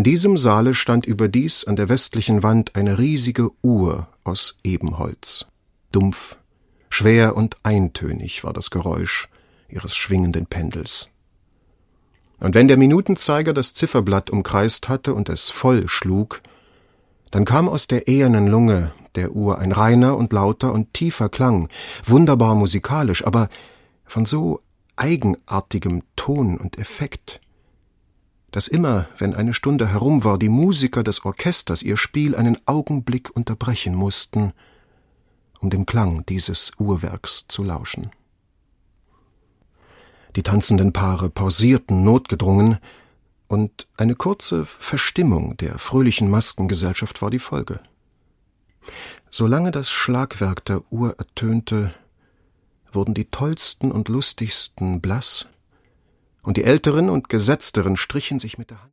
In diesem Saale stand überdies an der westlichen Wand eine riesige Uhr aus Ebenholz. Dumpf, schwer und eintönig war das Geräusch ihres schwingenden Pendels. Und wenn der Minutenzeiger das Zifferblatt umkreist hatte und es voll schlug, dann kam aus der ehernen Lunge der Uhr ein reiner und lauter und tiefer Klang, wunderbar musikalisch, aber von so eigenartigem Ton und Effekt, dass immer, wenn eine Stunde herum war, die Musiker des Orchesters ihr Spiel einen Augenblick unterbrechen mussten, um dem Klang dieses Uhrwerks zu lauschen. Die tanzenden Paare pausierten notgedrungen, und eine kurze Verstimmung der fröhlichen Maskengesellschaft war die Folge. Solange das Schlagwerk der Uhr ertönte, wurden die Tollsten und Lustigsten blass, und die Älteren und Gesetzteren strichen sich mit der Hand.